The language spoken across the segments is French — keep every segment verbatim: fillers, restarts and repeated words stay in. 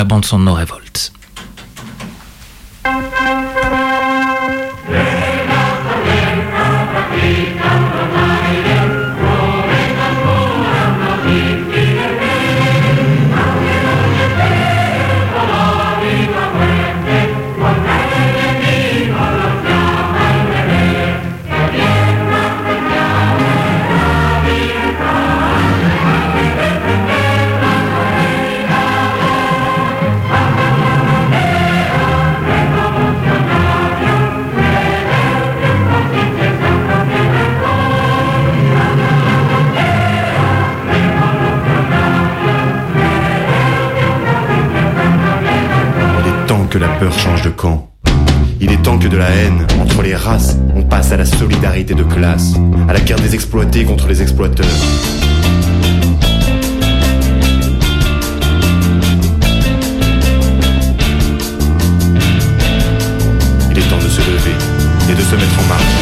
la bande son de No Revolt. Que la peur change de camp. Il est temps que de la haine entre les races, on passe à la solidarité de classe, à la guerre des exploités contre les exploiteurs. Il est temps de se lever et de se mettre en marche.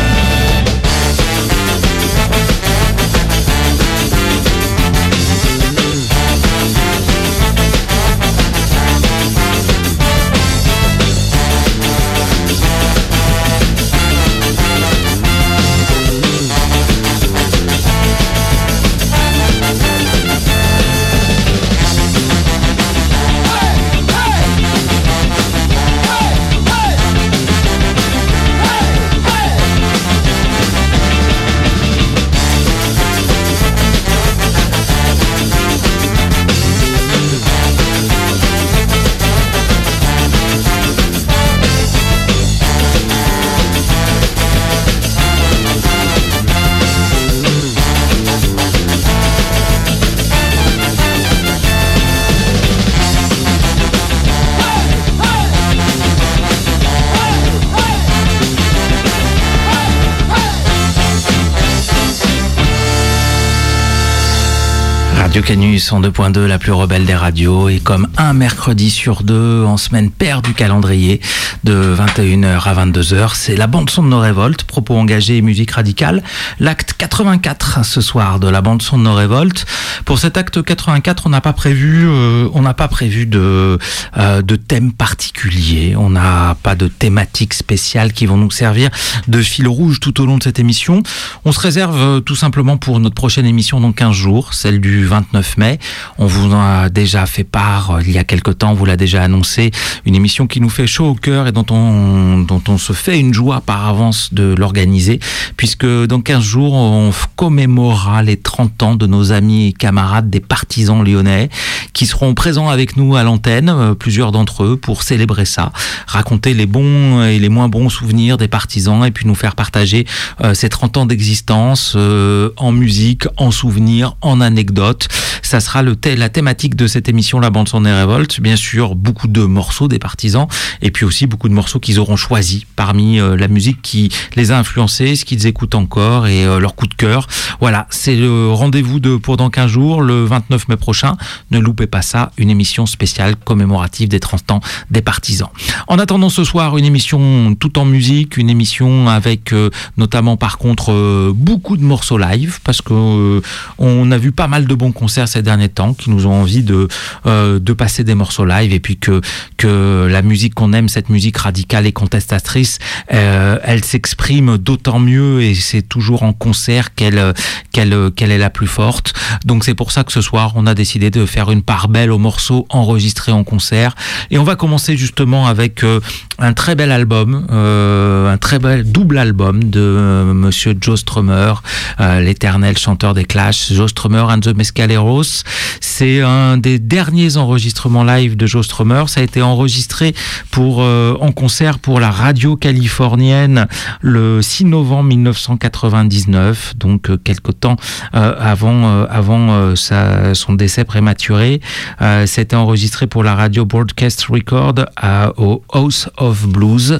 Radio Canu cent deux point deux, la plus rebelle des radios, et comme un mercredi sur deux en semaine paire du calendrier de vingt et une heures à vingt-deux heures, c'est la bande son de No Revolt, propos engagés et musique radicale, l'acte quatre-vingt-quatre ce soir de la bande son de No Revolt. Pour cet acte quatre-vingt-quatre, on n'a pas prévu, euh, on n'a pas prévu de euh, de thème particulier, on n'a pas de thématique spéciale qui vont nous servir de fil rouge tout au long de cette émission. On se réserve euh, tout simplement pour notre prochaine émission dans quinze jours, celle du vingt-neuf mai. On vous en a déjà fait part euh, il y a quelque temps, on vous l'a déjà annoncé, une émission qui nous fait chaud au cœur et dont on, dont on se fait une joie par avance de l'organiser, puisque dans quinze jours, on commémorera les trente ans de nos amis et camarades des partisans lyonnais qui seront présents avec nous à l'antenne, euh, plusieurs d'entre eux, pour célébrer ça, raconter les bons et les moins bons souvenirs des partisans et puis nous faire partager euh, ces trente ans d'existence euh, en musique, en souvenirs, en anecdotes. Ça sera le thé- la thématique de cette émission, la bande son des révoltes. Bien sûr, beaucoup de morceaux des partisans et puis aussi beaucoup de morceaux qu'ils auront choisis parmi euh, la musique qui les a influencés, ce qu'ils écoutent encore et euh, leur coup de cœur. Voilà, c'est le rendez-vous de pour dans quinze jours, le vingt-neuf mai prochain. Ne loupez pas ça, une émission spéciale commémorative des trente ans des partisans. En attendant ce soir, une émission tout en musique, une émission avec euh, notamment par contre euh, beaucoup de morceaux live, parce que euh, on a vu pas mal de bons concerts ces derniers temps qui nous ont envie de euh, de passer des morceaux live, et puis que que la musique qu'on aime, cette musique radicale et contestatrice, euh, elle s'exprime d'autant mieux et c'est toujours en concert qu'elle qu'elle qu'elle est la plus forte. Donc c'est pour ça que ce soir on a décidé de faire une part belle aux morceaux enregistrés en concert, et on va commencer justement avec euh, un très bel album, euh, un très bel double album de euh, Monsieur Joe Strummer, euh, l'éternel chanteur des Clash, Joe Strummer and the Mescaleros. C'est un des derniers enregistrements live de Joe Strummer. Ça a été enregistré pour euh, en concert pour la radio californienne le six novembre mille neuf cent quatre-vingt-dix-neuf, donc euh, quelque temps euh, avant euh, avant euh, sa, son décès prématuré. Euh, C'était enregistré pour la radio Broadcast Record à, au House of Blues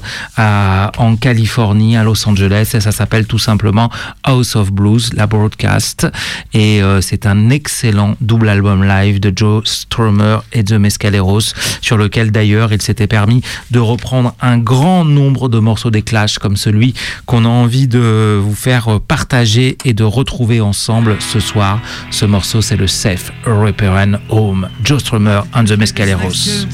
à, en Californie, à Los Angeles, et ça s'appelle tout simplement House of Blues, la Broadcast, et euh, c'est un excellent excellent double album live de Joe Strummer et The Mescaleros, sur lequel d'ailleurs il s'était permis de reprendre un grand nombre de morceaux des Clash, comme celui qu'on a envie de vous faire partager et de retrouver ensemble ce soir. Ce morceau, c'est le Safe Return Home, Joe Strummer and The Mescaleros.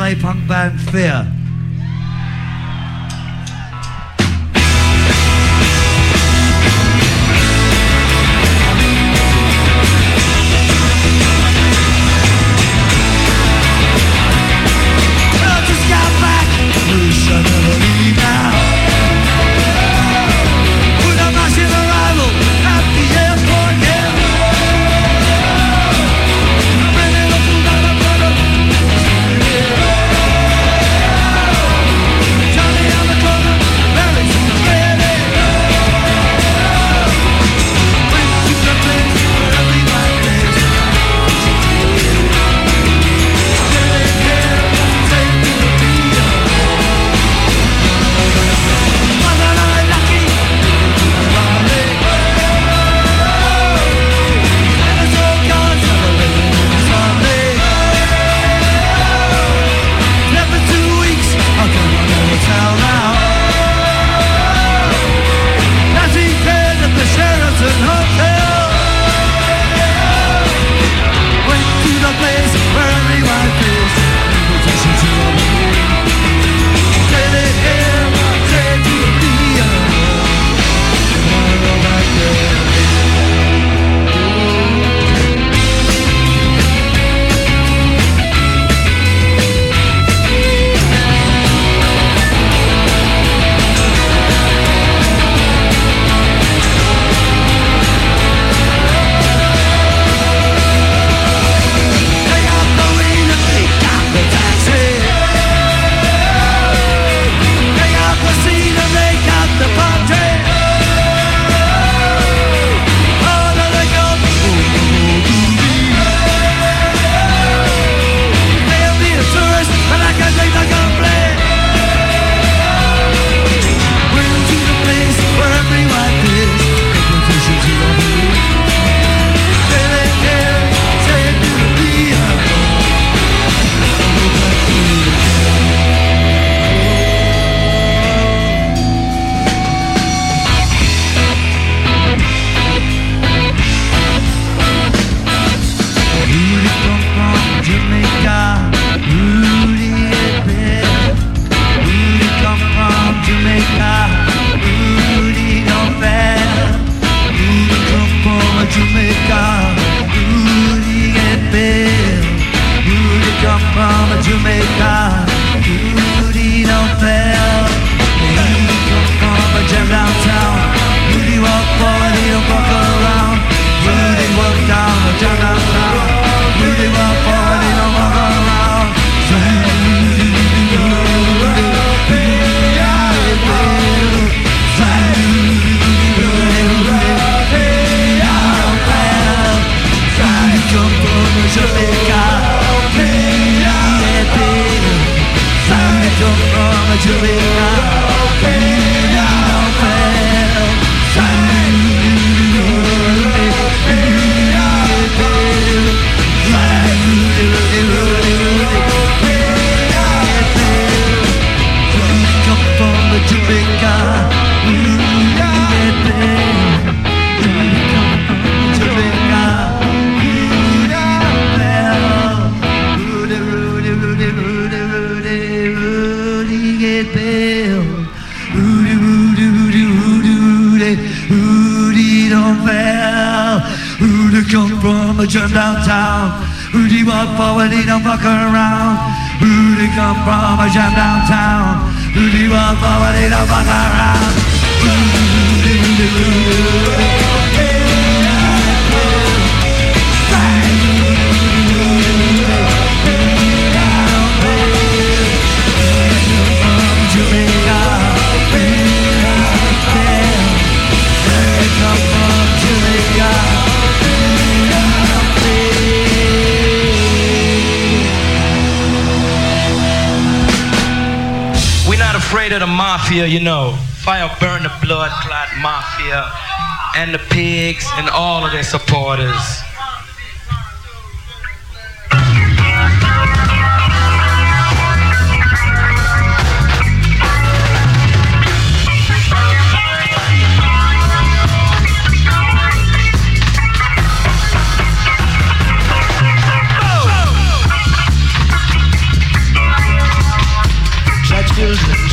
You know, fire burn the blood clot mafia and the pigs and all of their supporters.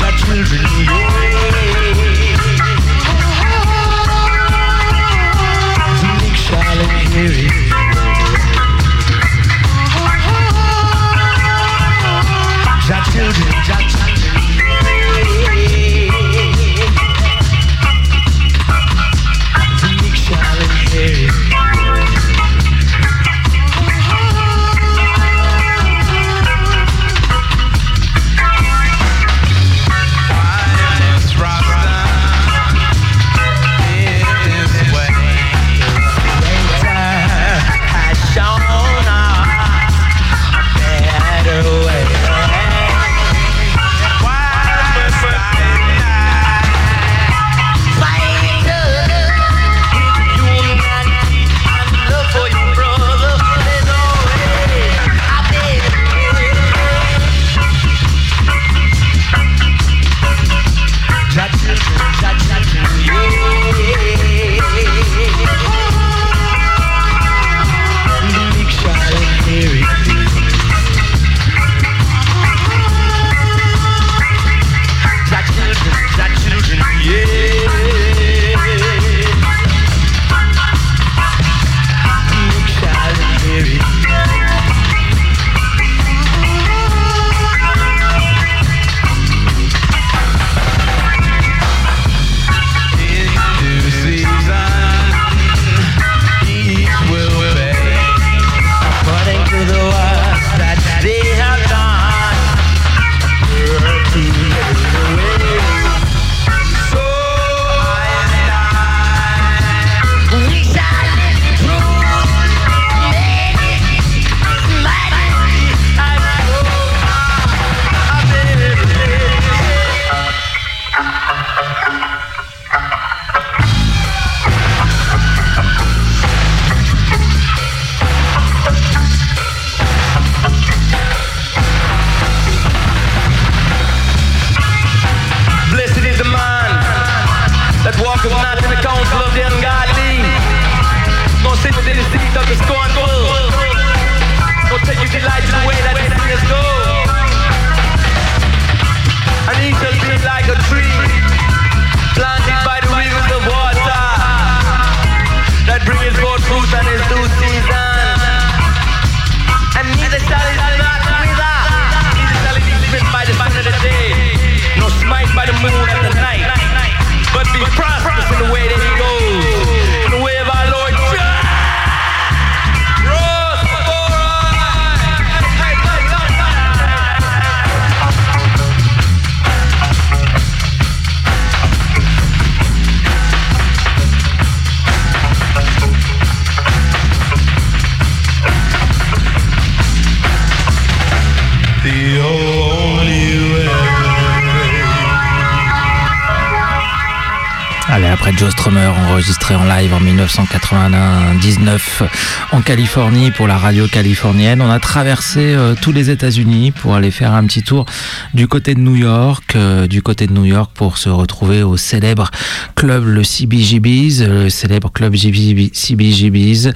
Allez, après Joe Strummer, enregistré en live en dix-neuf cent quatre-vingt-dix-neuf en Californie pour la radio californienne. On a traversé euh, tous les États-Unis pour aller faire un petit tour du côté de New York, euh, du côté de New York pour se retrouver au célèbre club, le C B G B's, le célèbre club C B G B's,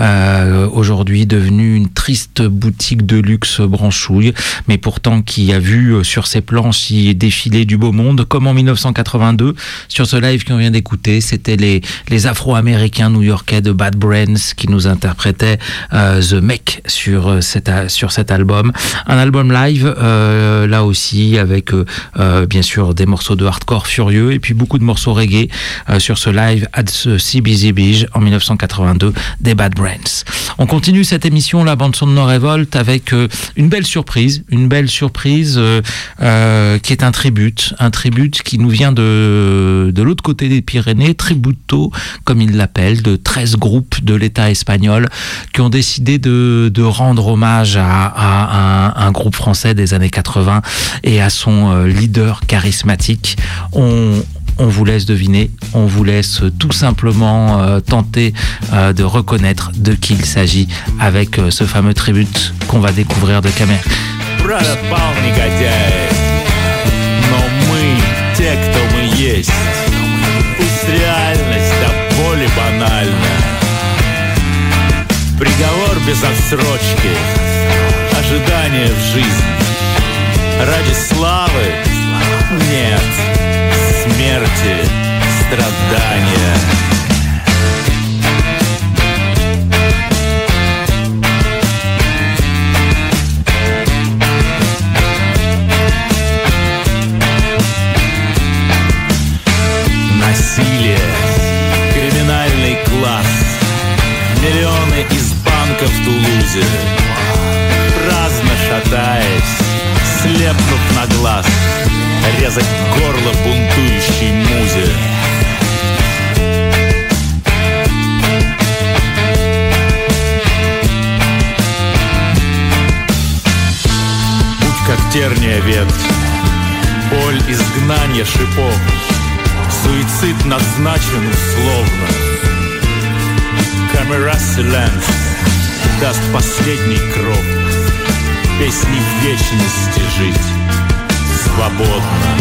euh, aujourd'hui devenu une triste boutique de luxe branchouille, mais pourtant qui a vu sur ses planches y défiler du beau monde, comme en dix-neuf cent quatre-vingt-deux, sur ce live qu'on vient d'écouter, c'était les, les Afro-Américains new-yorkais de Bad Brains qui nous interprétaient euh, The Mech sur, cet, sur cet album. Un album live, euh, là aussi, avec euh, euh, bien sûr des morceaux de hardcore furieux et puis beaucoup de morceaux reggae euh, sur ce live à ce C B Z Beige en dix-neuf cent quatre-vingt-deux des Bad Brains. On continue cette émission, la bande son de No Revolt, avec euh, une belle surprise, une belle surprise euh, euh, qui est un tribute, un tribute qui nous vient de, de l'autre côté des Pyrénées, tributo, comme ils l'appellent, de treize groupes de l'État espagnol qui ont décidé de, de rendre hommage à, à un, un groupe français des années quatre-vingts et à son euh, leader charismatique. On On vous laisse deviner, on vous laisse tout simplement euh, tenter euh, de reconnaître de qui il s'agit avec euh, ce fameux tribute qu'on va découvrir de Cameron. Пропал негодяй, но мы те, кто мы есть. Пусть реальность до боли банальна. Приговор без отсрочки, ожидание в жизни. Ради славы Нет смерти, страдания. Насилие, криминальный класс, миллионы из банка в Тулузе, праздно шатаясь, слепнув на глаз, резать горло бунтующей музе. Путь как терния ветвь, боль изгнания шипов, суицид назначен условно. Камера Силенс даст последний кров, песни в вечности жить свободно.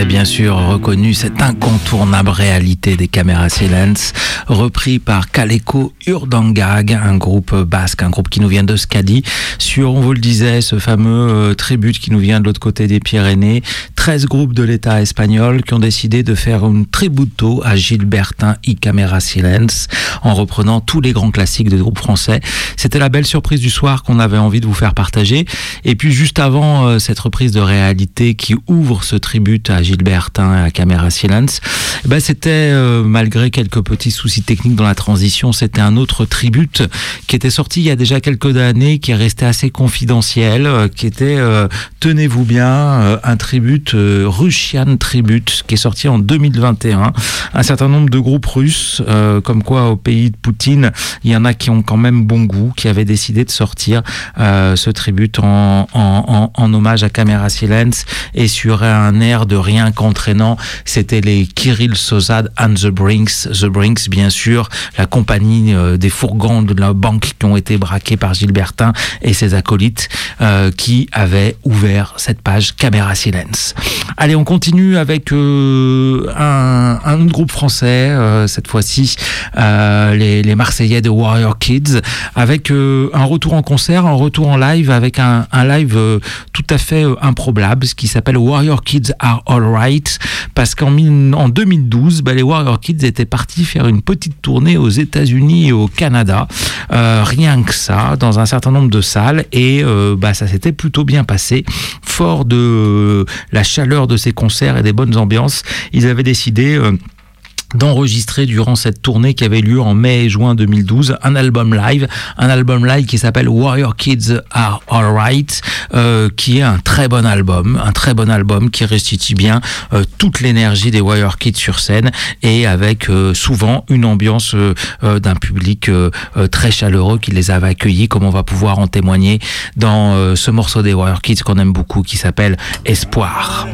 bien sûr reconnu cette incontournable réalité des Camera Silence, repris par Kaleko Urdangag, un groupe basque, un groupe qui nous vient d'Euskadi, sur, on vous le disait, ce fameux euh, tribute qui nous vient de l'autre côté des Pyrénées. treize groupes de l'État espagnol qui ont décidé de faire un tributo à Gilbertin y Camera Silence, en reprenant tous les grands classiques des groupes français. C'était la belle surprise du soir qu'on avait envie de vous faire partager. Et puis juste avant euh, cette reprise de réalité qui ouvre ce tribute à Gilbertin et à Camera Silence, eh ben c'était, euh, malgré quelques petits soucis techniques dans la transition, c'était un autre tribute qui était sorti il y a déjà quelques années, qui est resté assez confidentiel, euh, qui était, euh, tenez-vous bien, euh, un tribute, euh, Russian Tribute, qui est sorti en deux mille vingt et un. Un certain nombre de groupes russes, euh, comme quoi au pays de Poutine, il y en a qui ont quand même bon goût, qui avaient décidé de sortir euh, ce tribute en, en, en, en hommage à Camera Silence, et sur un air de rien qu'entraînant. C'était les Kirill Sozad and the Brinks, The Brinks bien sûr, la compagnie euh, des fourgons de la banque qui ont été braqués par Gilbertin et ses acolytes, euh, qui avaient ouvert cette page Camera Silence. Allez, on continue avec euh, un, un autre groupe français, euh, cette fois-ci euh, les, les Marseillais de Warrior Kids, avec euh, un retour en concert, un retour en live, avec un, un live euh, tout à fait euh, improbable, ce qui s'appelle Warrior Kids Are Alright, parce qu'en en deux mille douze, bah, les Warrior Kids étaient partis faire une petite tournée aux États-Unis et au Canada, euh, rien que ça, dans un certain nombre de salles, et euh, bah, ça s'était plutôt bien passé. Fort de euh, la chaleur de ces concerts et des bonnes ambiances, ils avaient décidé euh, d'enregistrer durant cette tournée qui avait lieu en mai et juin deux mille douze un album live, un album live qui s'appelle Warrior Kids Are Alright, euh, qui est un très bon album, un très bon album qui restitue bien euh, toute l'énergie des Warrior Kids sur scène, et avec euh, souvent une ambiance euh, euh, d'un public euh, euh, très chaleureux qui les avait accueillis, comme on va pouvoir en témoigner dans euh, ce morceau des Warrior Kids qu'on aime beaucoup, qui s'appelle Espoir.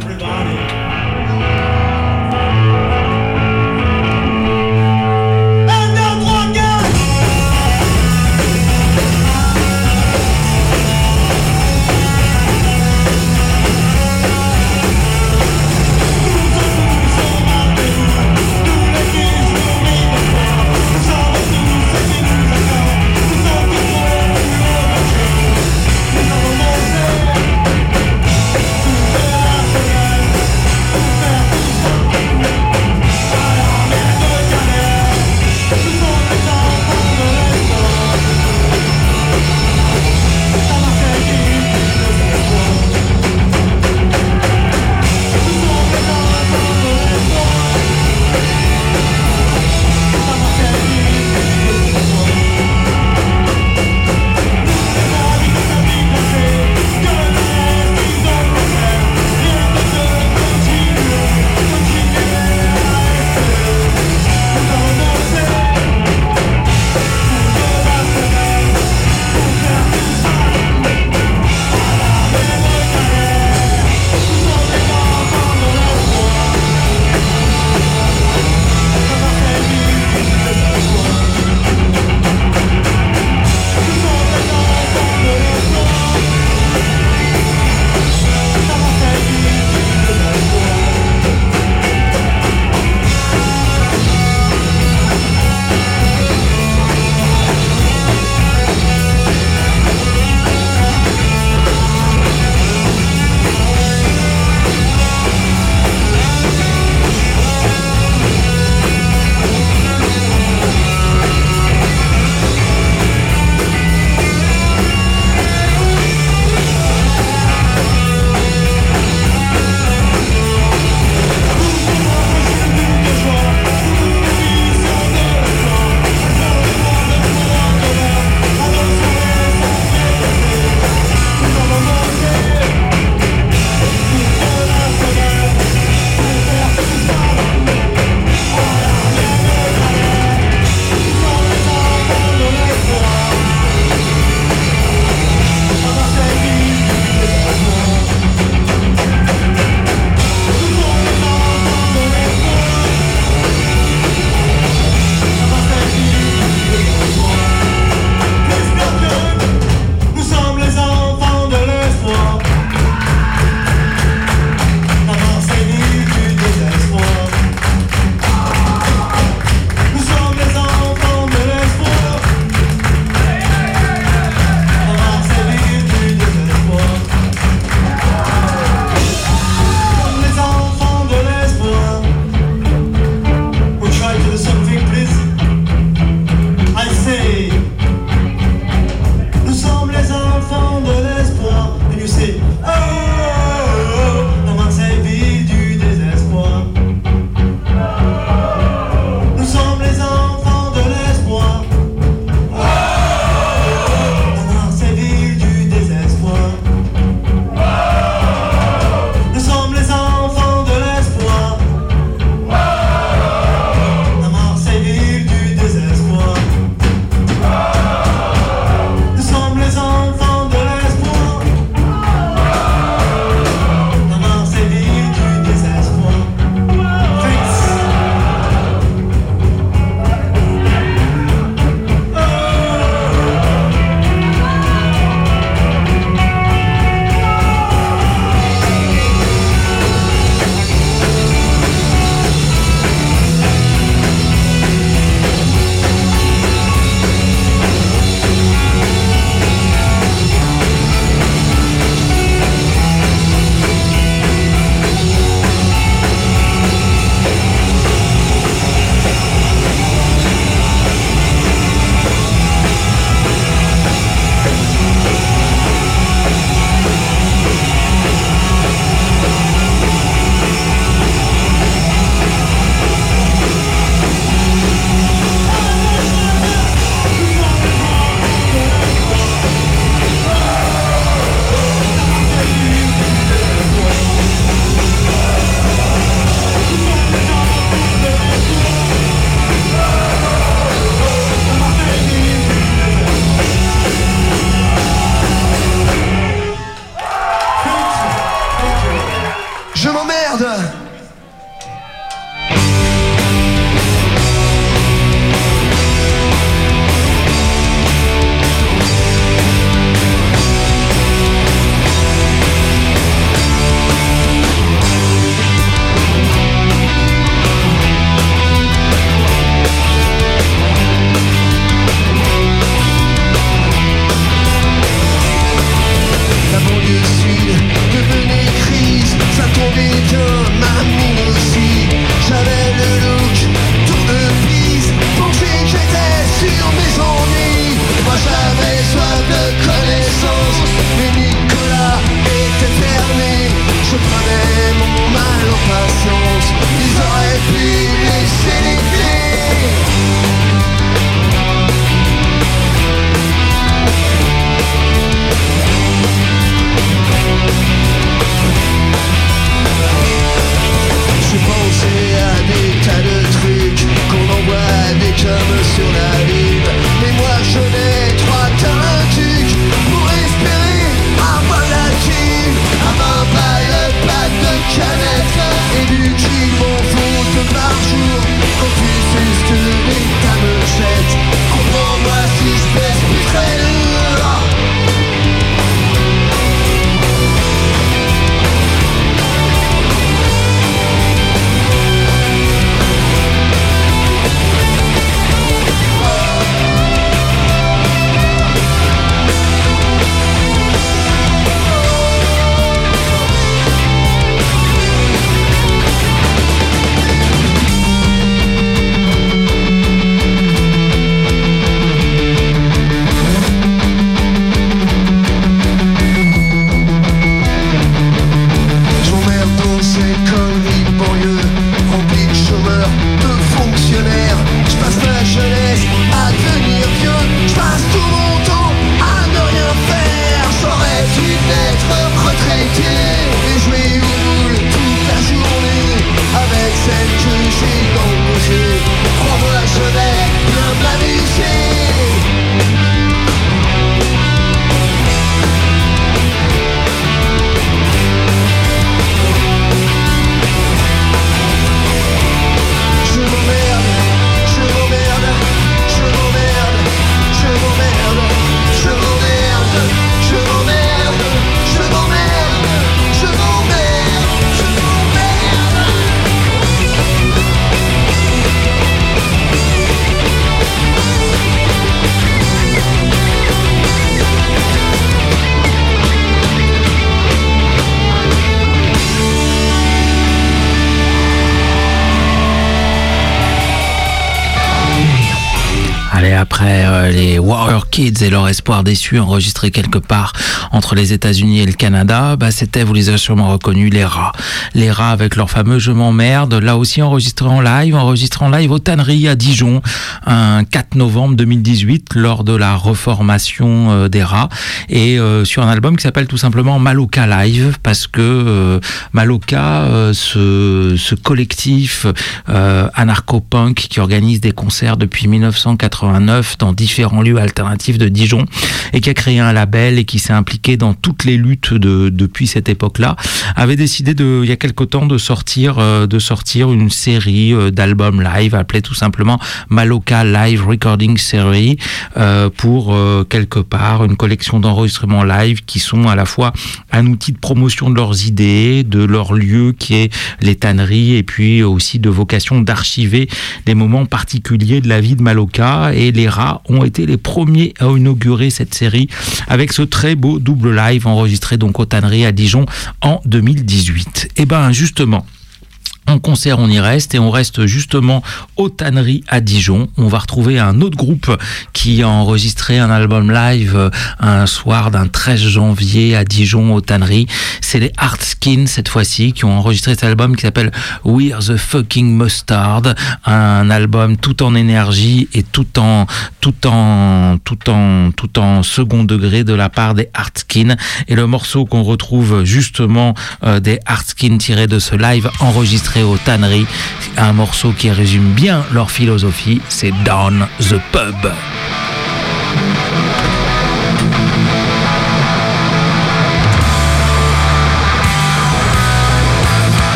Allez, après euh, les Warrior Kids et leur espoir déçu enregistré quelque part entre les États-Unis et le Canada, bah c'était, vous les avez sûrement reconnus, les Rats. Les Rats avec leur fameux Je m'emmerde, là aussi enregistré en live, enregistré en live aux Tanneries à Dijon, un quatre novembre deux mille dix-huit, lors de la reformation euh, des Rats, et euh, sur un album qui s'appelle tout simplement Maloka Live, parce que euh, Maloka, euh, ce, ce collectif euh, anarcho-punk qui organise des concerts depuis mille neuf cent quatre-vingt-neuf dans différents lieux alternatifs de Dijon et qui a créé un label et qui s'est impliqué dans toutes les luttes de, depuis cette époque-là, avait décidé de, il y a quelque temps de sortir, euh, de sortir une série euh, d'albums live appelée tout simplement Maloka Live Recording Series euh, pour euh, quelque part une collection d'enregistrements live qui sont à la fois un outil de promotion de leurs idées, de leur lieu qui est les tanneries et puis aussi de vocation d'archiver des moments particuliers de la vie de Maloka. Et les Rats ont été les premiers à inaugurer cette série avec ce très beau double live enregistré donc aux Tanneries à Dijon en deux mille dix-huit. Et ben justement, en concert, on y reste et on reste justement aux Tanneries à Dijon. On va retrouver un autre groupe qui a enregistré un album live un soir d'un treize janvier à Dijon aux Tanneries. C'est les Artskin cette fois-ci qui ont enregistré cet album qui s'appelle We're the Fucking Mustard, un album tout en énergie et tout en tout en tout en tout en second degré de la part des Artskin. Et le morceau qu'on retrouve justement euh, des Artskin tiré de ce live enregistré aux Tanneries, un morceau qui résume bien leur philosophie, c'est Down the Pub.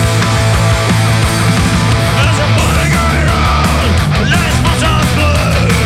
Let's put on blue.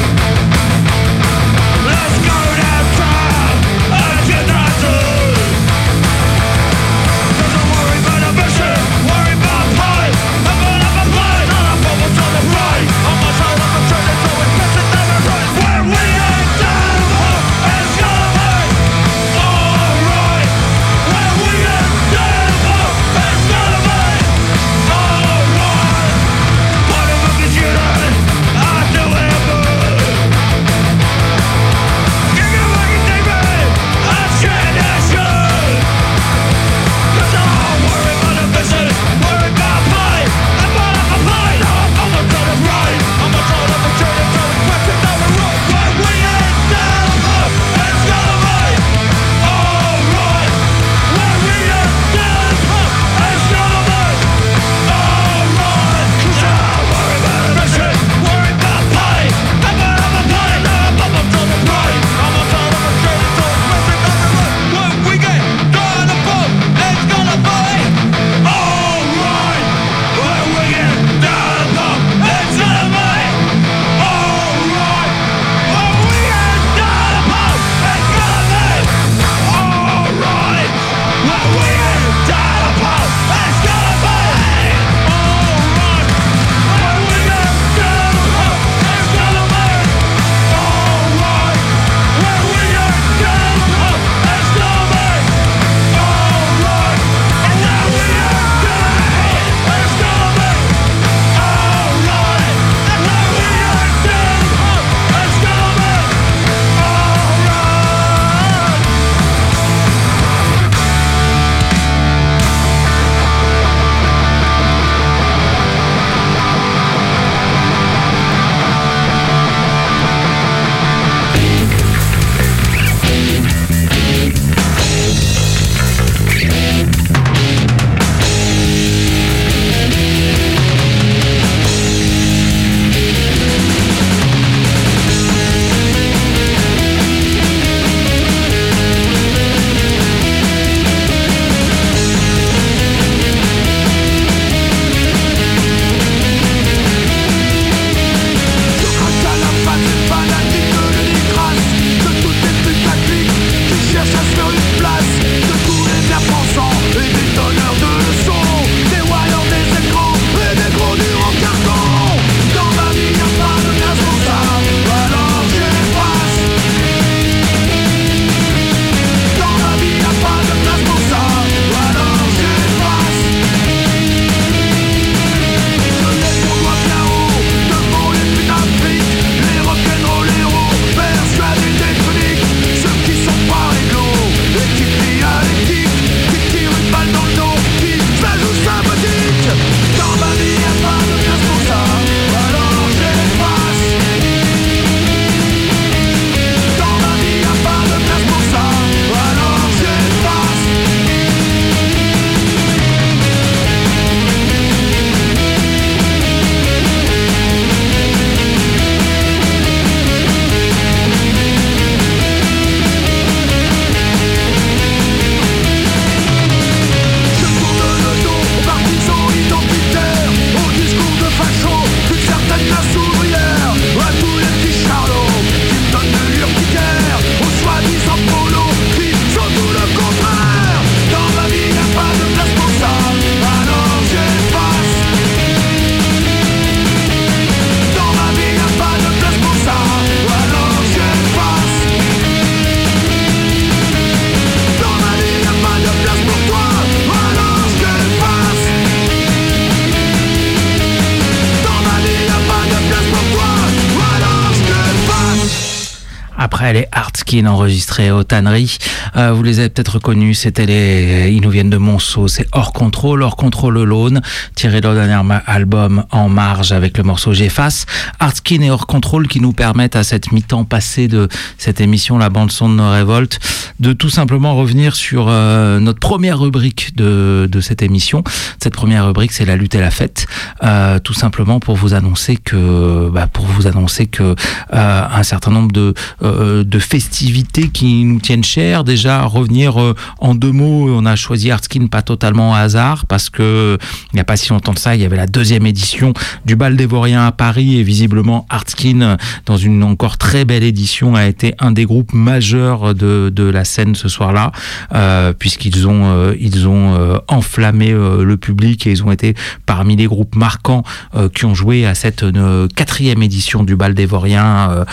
Après les Artskin enregistrés aux tanneries, euh, vous les avez peut-être reconnus, c'était les, ils nous viennent de Monceau, c'est Hors Contrôle, Hors Contrôle Alone, tiré de leur dernier album En Marge avec le morceau J'efface. Artskin et Hors Contrôle qui nous permettent à cette mi-temps passée de cette émission, la bande son de nos révoltes, de tout simplement revenir sur euh, notre première rubrique de, de cette émission. Cette première rubrique, c'est la lutte et la fête, euh, tout simplement pour vous annoncer que, bah, pour vous annoncer que euh, un certain nombre de euh, de festivités qui nous tiennent cher. Déjà revenir euh, en deux mots, on a choisi Artskin pas totalement au hasard parce que il n'y a pas si longtemps de ça, il y avait la deuxième édition du Bal des Vauriens à Paris et visiblement Artskin, dans une encore très belle édition, a été un des groupes majeurs de de la scène ce soir-là, euh, puisqu'ils ont euh, ils ont euh, enflammé euh, le public et ils ont été parmi les groupes marquants euh, qui ont joué à cette euh, quatrième édition du Bal des Vauriens euh,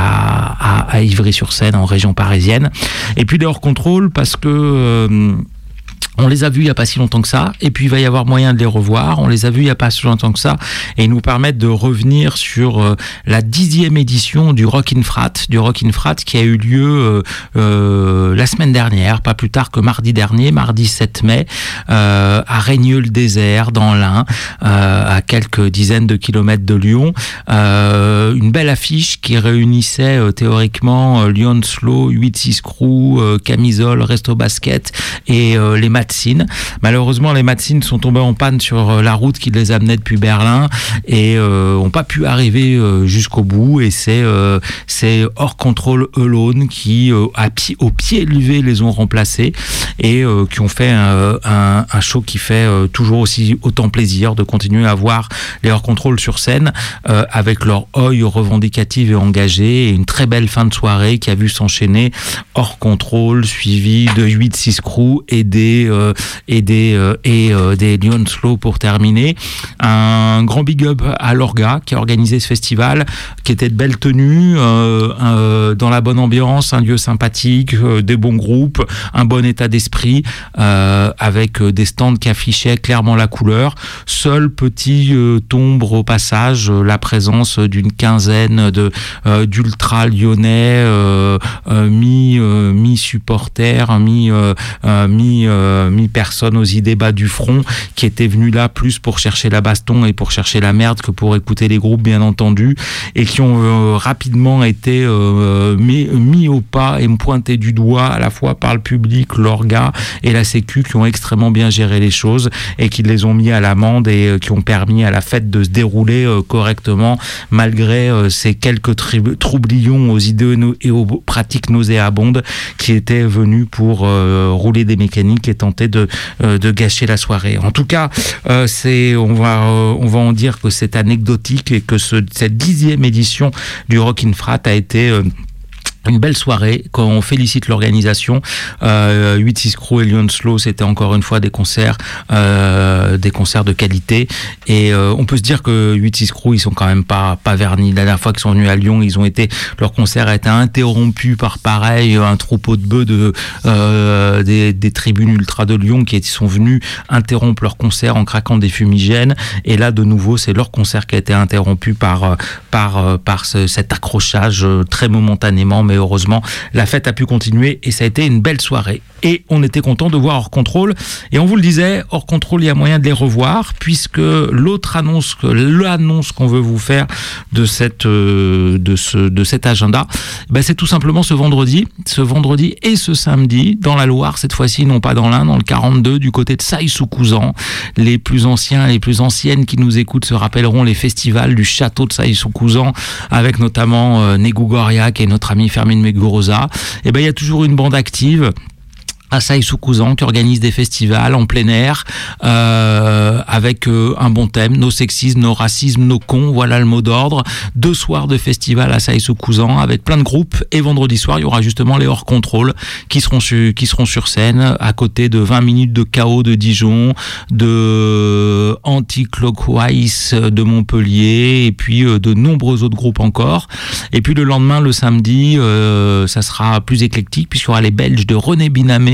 à, à, à Ivry-sur-Seine en région parisienne. Et puis des Hors Contrôle parce que euh, on les a vus il n'y a pas si longtemps que ça, et puis il va y avoir moyen de les revoir. On les a vus il n'y a pas si longtemps que ça, et ils nous permettent de revenir sur euh, la dixième édition du Rock in Frat, du Rock in Frat qui a eu lieu euh, euh, la semaine dernière, pas plus tard que mardi dernier, mardi sept mai, euh, à Régneux-le-Désert, dans l'Ain, euh, à quelques dizaines de kilomètres de Lyon. Euh, une belle affiche qui réunissait euh, théoriquement euh, Lyon Slow, huit six Crew, euh, Camisole, Resto Basket et euh, les Matzines. Malheureusement, les Matzines sont tombés en panne sur la route qui les amenait depuis Berlin et euh, ont pas pu arriver euh, jusqu'au bout. Et c'est euh, c'est Hors Contrôle Alone qui, euh, à pi- au pied levé, les ont remplacés et euh, qui ont fait un, un, un show qui fait euh, toujours aussi autant plaisir de continuer à voir les Hors Contrôle sur scène euh, avec leur œil revendicative et engagé, et une très belle fin de soirée qui a vu s'enchaîner Hors Contrôle suivi de huit six Crew et des Euh, et des euh, et euh, des Lyon Slow pour terminer. Un grand big up à l'Orga qui a organisé ce festival, qui était de belle tenue, euh, euh, dans la bonne ambiance, un lieu sympathique, euh, des bons groupes, un bon état d'esprit, euh, avec des stands qui affichaient clairement la couleur. Seul petit euh, tombe au passage, euh, la présence d'une quinzaine de euh, d'ultra lyonnais, euh, euh, mi euh, mi supporters, mi euh, euh, mi euh, mis personne aux idées bas du front, qui étaient venus là plus pour chercher la baston et pour chercher la merde que pour écouter les groupes, bien entendu, et qui ont euh, rapidement été euh, mis, mis au pas et pointés du doigt à la fois par le public, l'orga et la sécu, qui ont extrêmement bien géré les choses et qui les ont mis à l'amende et euh, qui ont permis à la fête de se dérouler euh, correctement malgré euh, ces quelques tri- troublions aux idées no- et aux pratiques nauséabondes qui étaient venus pour euh, rouler des mécaniques et tenter de, euh, de gâcher la soirée. En tout cas, euh, c'est, on va, euh, on va en dire que c'est anecdotique et que ce, cette dixième édition du Rock in Frat a été euh, une belle soirée, quand on félicite l'organisation. euh, huit six Crew et Lyon Slow, c'était encore une fois des concerts euh, des concerts de qualité, et euh, on peut se dire que huit six Crew, ils sont quand même pas pas vernis. La dernière fois qu'ils sont venus à Lyon, ils ont été, leur concert a été interrompu par pareil un troupeau de bœufs de euh, des, des tribunes ultra de Lyon qui sont venus interrompre leur concert en craquant des fumigènes, et là de nouveau c'est leur concert qui a été interrompu par par par ce, cet accrochage très momentanément, mais heureusement la fête a pu continuer et ça a été une belle soirée. Et on était content de voir Hors Contrôle, et on vous le disait, Hors Contrôle, il y a moyen de les revoir, puisque l'autre annonce, l'annonce qu'on veut vous faire de cette de ce de cet agenda, ben c'est tout simplement ce vendredi, ce vendredi et ce samedi dans la Loire, cette fois-ci non pas dans l'Ain, dans le quarante-deux, du côté de Sailly-sous-Couzan. Les plus anciens, les plus anciennes qui nous écoutent se rappelleront les festivals du château de Sailly-sous-Couzan, avec notamment euh, Negu Goriak et notre ami Fermín Muguruza. Et ben il y a toujours une bande active à Sailly-sous-Couzan qui organise des festivals en plein air euh, avec euh, un bon thème, nos sexismes, nos racismes, nos cons, voilà le mot d'ordre. Deux soirs de festival à Sailly-sous-Couzan avec plein de groupes, et vendredi soir il y aura justement les Hors Contrôle qui seront su, qui seront sur scène à côté de vingt minutes de Chaos de Dijon, de Anti-Clockwise de Montpellier, et puis euh, de nombreux autres groupes encore. Et puis le lendemain, le samedi, euh, ça sera plus éclectique puisqu'il y aura les Belges de René Binamé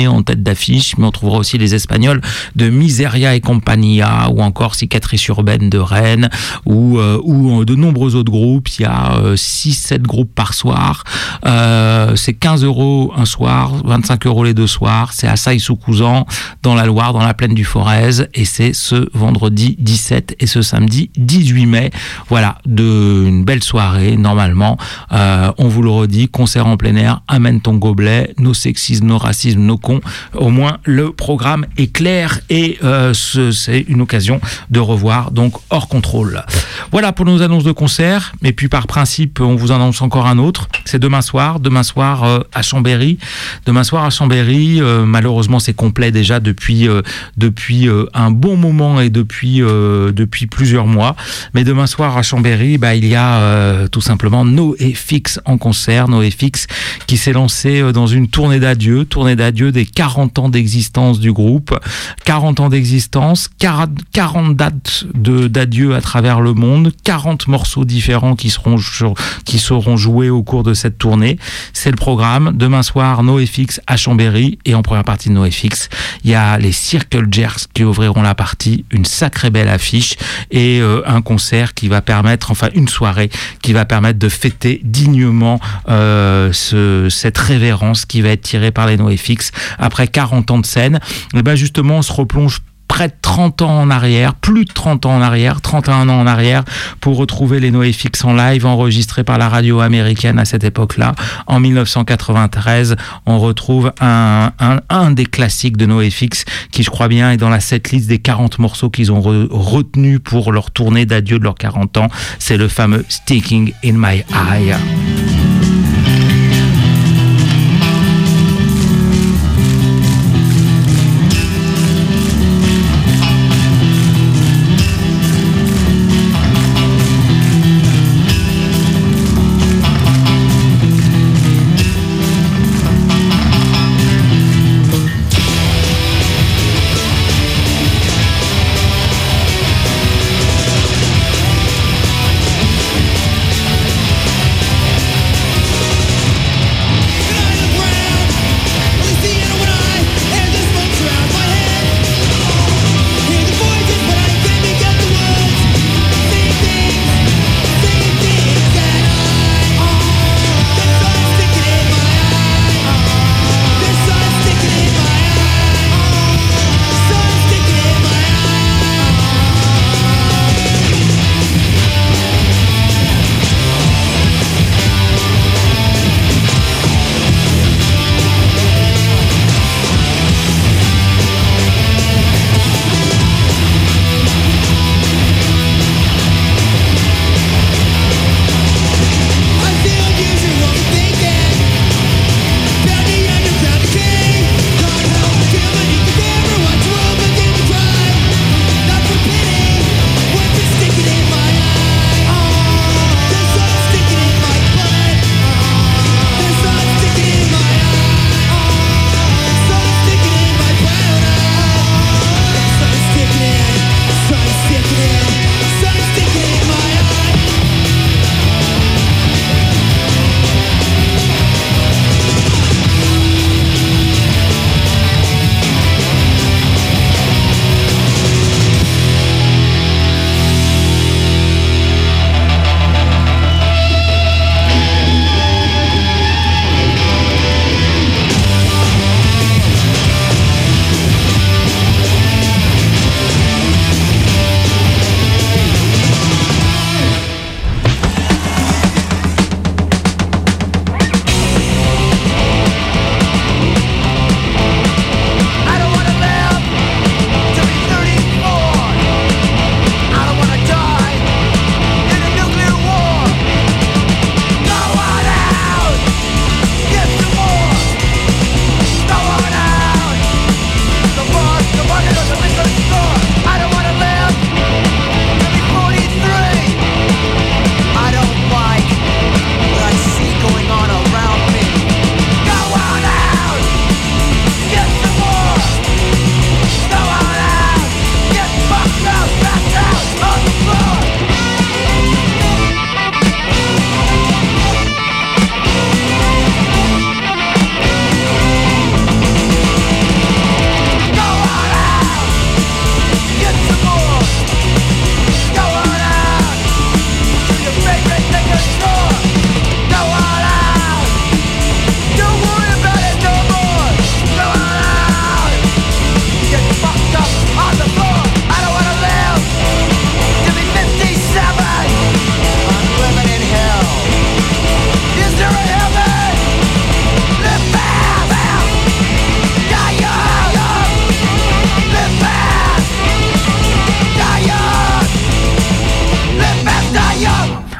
René en tête d'affiche, mais on trouvera aussi les Espagnols de Miseria et Compagnia, ou encore Cicatrice Urbaine de Rennes, ou, euh, ou de nombreux autres groupes. Il y a euh, six sept groupes par soir. Euh, c'est quinze euros un soir, vingt-cinq euros les deux soirs. C'est à Sailly-sous-Couzan, dans la Loire, dans la plaine du Forez, et c'est ce vendredi dix-sept et ce samedi dix-huit mai. Voilà, de, une belle soirée, normalement. Euh, on vous le redit, concert en plein air, amène ton gobelet, nos sexismes, nos racismes, nos cons. Au moins, le programme est clair et euh, ce, c'est une occasion de revoir, donc hors contrôle. Voilà pour nos annonces de concert. Et puis par principe, on vous annonce encore un autre. C'est demain soir, demain soir euh, à Chambéry. Demain soir à Chambéry, euh, malheureusement c'est complet déjà depuis euh, depuis euh, un bon moment et depuis euh, depuis plusieurs mois. Mais demain soir à Chambéry, bah il y a euh, tout simplement NoFX en concert. NoFX qui s'est lancé euh, dans une tournée d'adieu, tournée d'adieu des quarante ans d'existence du groupe. quarante ans d'existence, quarante dates de d'adieu à travers le monde, quarante morceaux différents qui seront qui seront joués au cours de cette tournée. C'est le programme. Demain soir, NoFX à Chambéry, et en première partie de NoFX, il y a les Circle Jerks qui ouvriront la partie, une sacrée belle affiche et euh, un concert qui va permettre, enfin une soirée qui va permettre de fêter dignement euh, ce, cette révérence qui va être tirée par les NoFX après quarante ans de scène. Et ben justement, on se replonge près de trente ans en arrière, plus de trente ans en arrière, trente et un ans en arrière, pour retrouver les NoFX en live, enregistrés par la radio américaine à cette époque-là. En dix-neuf cent quatre-vingt-treize, on retrouve un, un, un des classiques de NoFX, qui je crois bien est dans la setlist des quarante morceaux qu'ils ont re, retenus pour leur tournée d'adieu de leurs quarante ans. C'est le fameux Sticking in My Eye.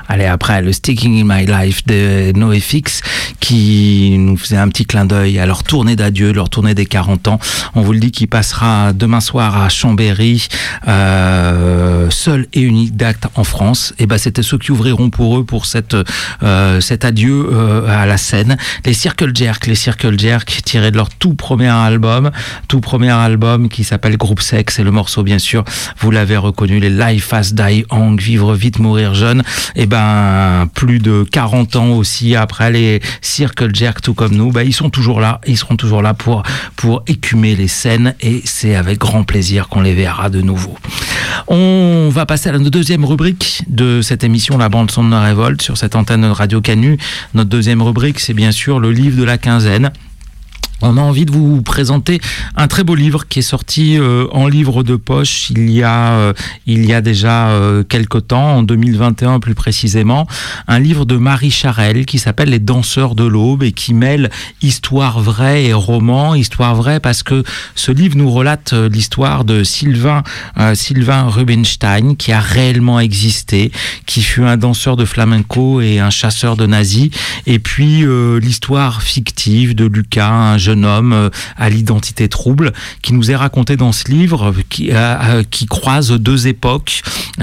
Allez, après, le Sticking in My Life de NoFX qui nous faisait un petit clin d'œil à leur tournée d'adieu, leur tournée des quarante ans. On vous le dit, qui passera demain soir à Chambéry, euh, seul et unique date en France. Et ben, c'était ceux qui ouvriront pour eux pour cette, euh, cet adieu euh, à la scène. Les Circle Jerk, les Circle Jerk tirés de leur tout premier album, tout premier album qui s'appelle Groupe Sex, et le morceau, bien sûr, vous l'avez reconnu, les Life Fast Die Young, vivre vite, mourir jeune. Et ben, plus de quarante ans aussi après, les Circle Jerk, tout comme nous, ben, ils sont toujours là, ils seront toujours là pour, pour écumer les scènes, et c'est avec grand plaisir qu'on les verra de nouveau. On va passer à la deuxième rubrique de cette émission, la bande son de Révolte, sur cette antenne de Radio Canu. Notre deuxième rubrique, c'est bien sûr le livre de la quinzaine. On a envie de vous présenter un très beau livre qui est sorti euh, en livre de poche il y a euh, il y a déjà euh, quelque temps, en deux mille vingt et un plus précisément, un livre de Marie Charelle qui s'appelle Les Danseurs de l'Aube et qui mêle histoire vraie et roman. Histoire vraie parce que ce livre nous relate l'histoire de Sylvain euh, Sylvain Rubinstein, qui a réellement existé, qui fut un danseur de flamenco et un chasseur de nazis, et puis euh, l'histoire fictive de Lucas, un jeune homme euh, à l'identité trouble, qui nous est raconté dans ce livre, qui, euh, qui croise deux époques,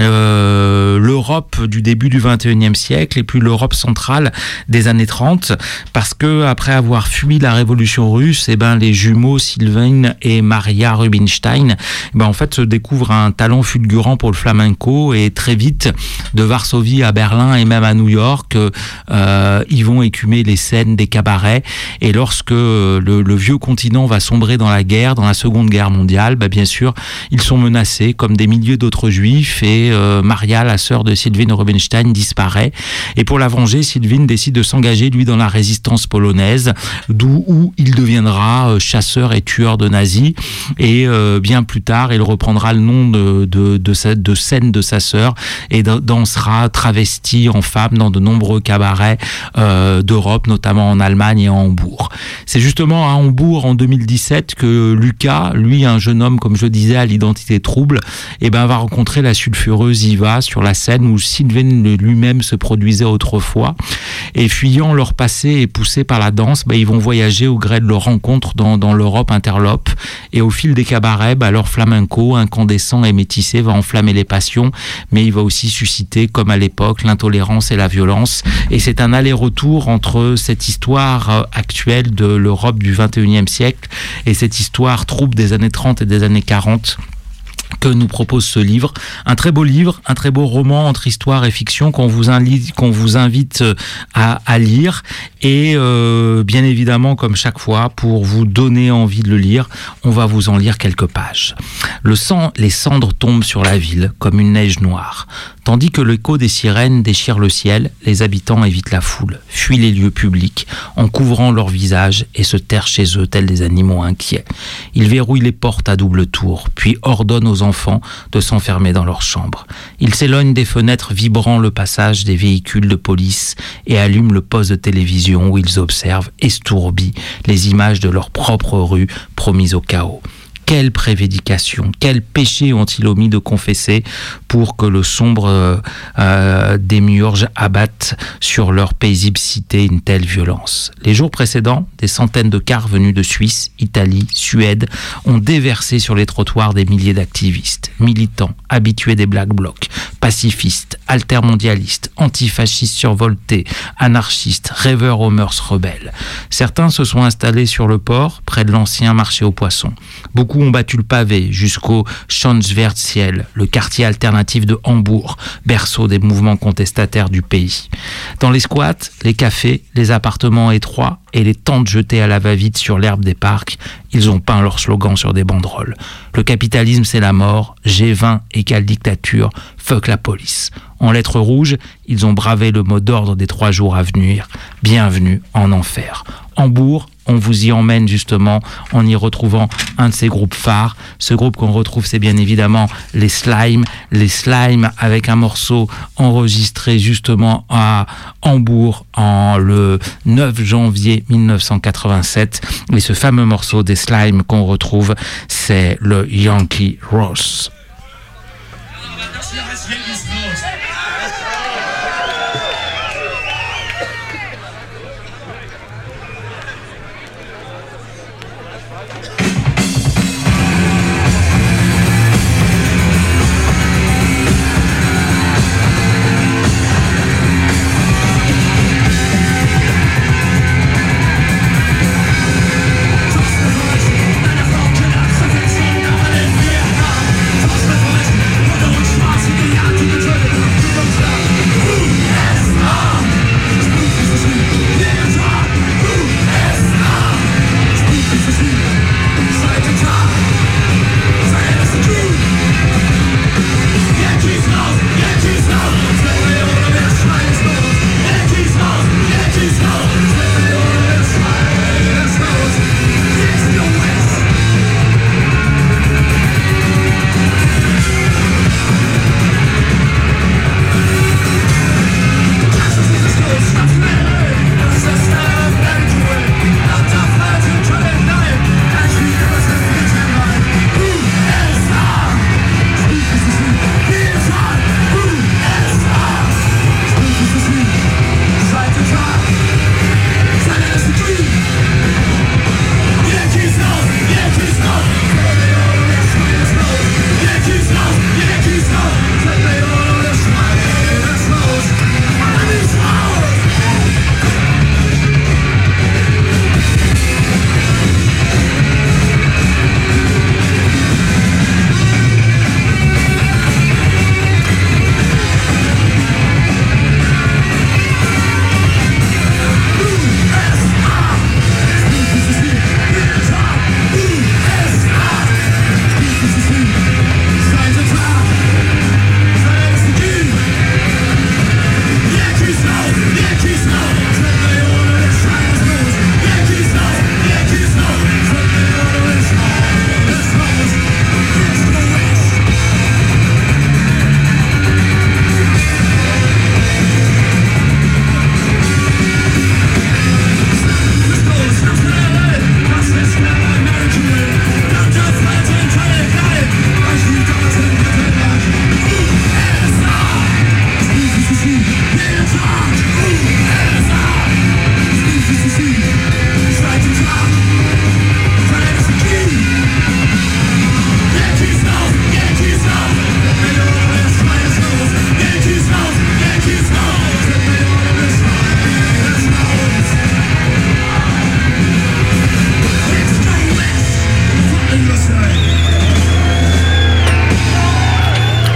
euh, l'Europe du début du vingt et unième siècle et puis l'Europe centrale des années trente, parce que après avoir fui la révolution russe, et ben les jumeaux Sylvain et Maria Rubinstein, ben en fait se découvrent un talent fulgurant pour le flamenco, et très vite, de Varsovie à Berlin et même à New York, euh, ils vont écumer les scènes des cabarets. Et lorsque le Le, le vieux continent va sombrer dans la guerre, dans la Seconde Guerre mondiale, bah bien sûr, ils sont menacés comme des milliers d'autres juifs, et euh, Maria, la sœur de Sylvain Rubinstein, disparaît. Et pour la venger, Sylvain décide de s'engager, lui, dans la résistance polonaise, d'où où il deviendra euh, chasseur et tueur de nazis. Et euh, bien plus tard, il reprendra le nom de, de, de, sa, de scène de sa sœur et dansera travesti en femme dans de nombreux cabarets euh, d'Europe, notamment en Allemagne et en Hambourg. C'est justement à Hambourg en deux mille dix-sept que Lucas, lui un jeune homme comme je disais à l'identité trouble, eh ben, va rencontrer la sulfureuse Iva sur la scène où Sylvain lui-même se produisait autrefois, et fuyant leur passé et poussés par la danse, ben, ils vont voyager au gré de leur rencontre dans, dans l'Europe interlope, et au fil des cabarets, ben, leur flamenco incandescent et métissé va enflammer les passions, mais il va aussi susciter, comme à l'époque, l'intolérance et la violence, et c'est un aller-retour entre cette histoire actuelle de l'Europe du vingt et unième siècle et cette histoire trouble des années trente et des années quarante que nous propose ce livre. Un très beau livre, un très beau roman entre histoire et fiction qu'on vous invite, qu'on vous invite à, à lire. Et euh, bien évidemment, comme chaque fois, pour vous donner envie de le lire, on va vous en lire quelques pages. Le sang, les cendres tombent sur la ville comme une neige noire. Tandis que l'écho des sirènes déchire le ciel, les habitants évitent la foule, fuient les lieux publics en couvrant leurs visages et se terrent chez eux tels des animaux inquiets. Ils verrouillent les portes à double tour, puis ordonnent aux enfants de s'enfermer dans leurs chambres. Ils s'éloignent des fenêtres vibrant le passage des véhicules de police et allument le poste de télévision où ils observent, estourbis, les images de leur propre rue promise au chaos. Quelle prévédication, quel péché ont-ils omis de confesser pour que le sombre euh, démiurge abatte sur leur paisible cité une telle violence. Les jours précédents, des centaines de cars venus de Suisse, Italie, Suède ont déversé sur les trottoirs des milliers d'activistes, militants, habitués des Black Blocs, pacifistes, altermondialistes, antifascistes survoltés, anarchistes, rêveurs aux mœurs rebelles. Certains se sont installés sur le port, près de l'ancien marché aux poissons. Beaucoup ont battu le pavé jusqu'au Schanzwärtsiel, le quartier alternatif de Hambourg, berceau des mouvements contestataires du pays. Dans les squats, les cafés, les appartements étroits et les tentes jetées à la va-vite sur l'herbe des parcs, ils ont peint leur slogan sur des banderoles. Le capitalisme, c'est la mort, G vingt égale dictature, fuck la police. En lettres rouges, ils ont bravé le mot d'ordre des trois jours à venir. Bienvenue en enfer. Hambourg, on vous y emmène justement en y retrouvant un de ces groupes phares. Ce groupe qu'on retrouve, c'est bien évidemment les Slimes. Les Slimes avec un morceau enregistré justement à Hambourg en le neuf janvier mille neuf cent quatre-vingt-sept. Et ce fameux morceau des Slimes qu'on retrouve, c'est le Yankee Rose.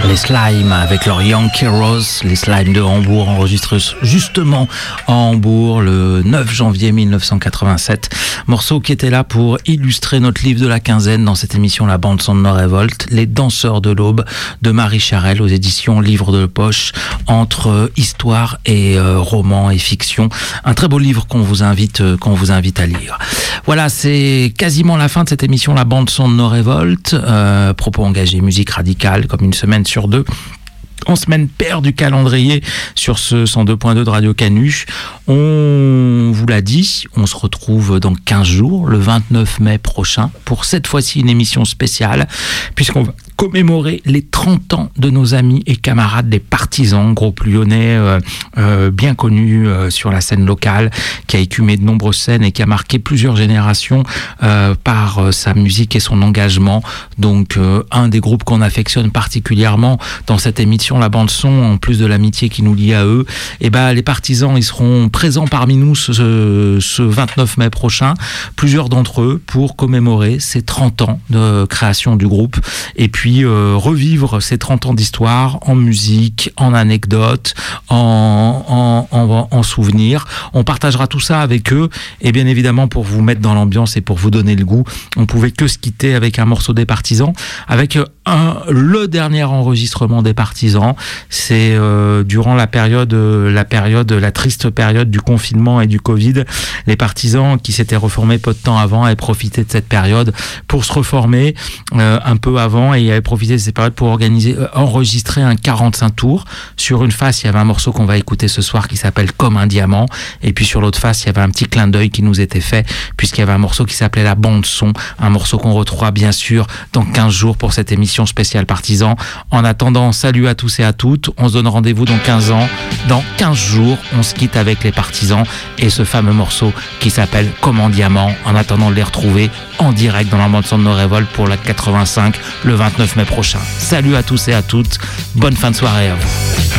les Slimes avec leur Young Heroes, les Slimes de Hambourg, enregistrés justement à Hambourg le neuf janvier mille neuf cent quatre-vingt-sept. Morceau qui était là pour illustrer notre livre de la quinzaine dans cette émission La Bande Son de nos révoltes, Les Danseurs de l'Aube de Marie Charelle aux éditions Livre de poche, entre histoire et euh, roman et fiction. Un très beau livre qu'on vous invite, euh, qu'on vous invite à lire. Voilà, c'est quasiment la fin de cette émission La Bande Son de nos révoltes. Euh, propos engagés, musique radicale, comme une semaine sur deux. En semaine paire du calendrier sur ce cent deux point deux de Radio Canu. On vous l'a dit, on se retrouve dans quinze jours, le vingt-neuf mai prochain, pour cette fois-ci une émission spéciale, puisqu'on va commémorer les trente ans de nos amis et camarades des Partisans, groupe lyonnais euh, euh, bien connu euh, sur la scène locale, qui a écumé de nombreuses scènes et qui a marqué plusieurs générations euh, par euh, sa musique et son engagement. Donc euh, un des groupes qu'on affectionne particulièrement dans cette émission La Bande Son, en plus de l'amitié qui nous lie à eux, et ben les Partisans, ils seront présents parmi nous ce, ce vingt-neuf mai prochain, plusieurs d'entre eux, pour commémorer ces trente ans de création du groupe, et puis Euh, revivre ces trente ans d'histoire en musique, en anecdotes, en, en, en, en souvenirs. On partagera tout ça avec eux, et bien évidemment, pour vous mettre dans l'ambiance et pour vous donner le goût, on pouvait que se quitter avec un morceau des Partisans, avec un, le dernier enregistrement des Partisans. C'est euh, durant la période, la période, la triste période du confinement et du Covid. Les Partisans, qui s'étaient reformés peu de temps avant, avaient profité de cette période pour se reformer euh, un peu avant, et avaient profité de cette période pour organiser, euh, enregistrer un quarante-cinq tours. Sur une face, il y avait un morceau qu'on va écouter ce soir qui s'appelle Comme un diamant, et puis sur l'autre face, il y avait un petit clin d'œil qui nous était fait, puisqu'il y avait un morceau qui s'appelait La Bande Son, un morceau qu'on retrouvera bien sûr dans quinze jours pour cette émission spéciale Partisans. En attendant, salut à tous et à toutes, on se donne rendez-vous dans quinze ans, dans quinze jours, on se quitte avec les Partisans et ce fameux morceau qui s'appelle Comme un diamant, en attendant de les retrouver en direct dans la Bande Son de nos révoltes pour la quatre-vingt-cinq le vingt-neuf mai prochain. Salut à tous et à toutes, bonne fin de soirée à vous.